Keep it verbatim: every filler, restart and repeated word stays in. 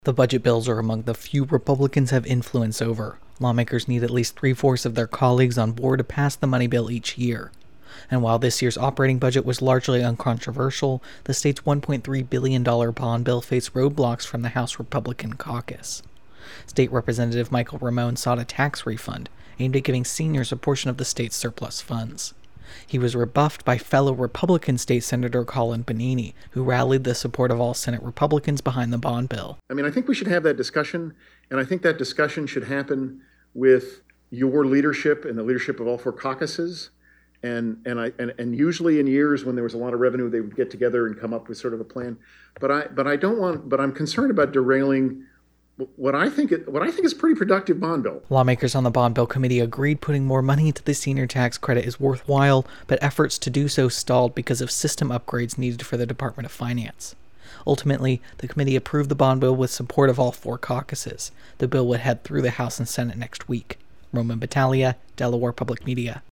The budget bills are among the few Republicans have influence over. Lawmakers need at least three-fourths of their colleagues on board to pass the money bill each year. And while this year's operating budget was largely uncontroversial, the state's one point three billion dollars bond bill faced roadblocks from the House Republican caucus. State Representative Michael Ramone sought a tax refund aimed at giving seniors a portion of the state's surplus funds. He was rebuffed by fellow Republican State Senator Colin Bonini, who rallied the support of all Senate Republicans behind the bond bill. I mean, I think we should have that discussion, and I think that discussion should happen with your leadership and the leadership of all four caucuses. And and I and, and usually in years when there was a lot of revenue, they would get together and come up with sort of a plan. But I but I don't want. But I'm concerned about derailing what I think it, what I think is a pretty productive bond bill. Lawmakers on the bond bill committee agreed putting more money into the senior tax credit is worthwhile, but efforts to do so stalled because of system upgrades needed for the Department of Finance. Ultimately, the committee approved the bond bill with support of all four caucuses. The bill would head through the House and Senate next week. Roman Battaglia, Delaware Public Media.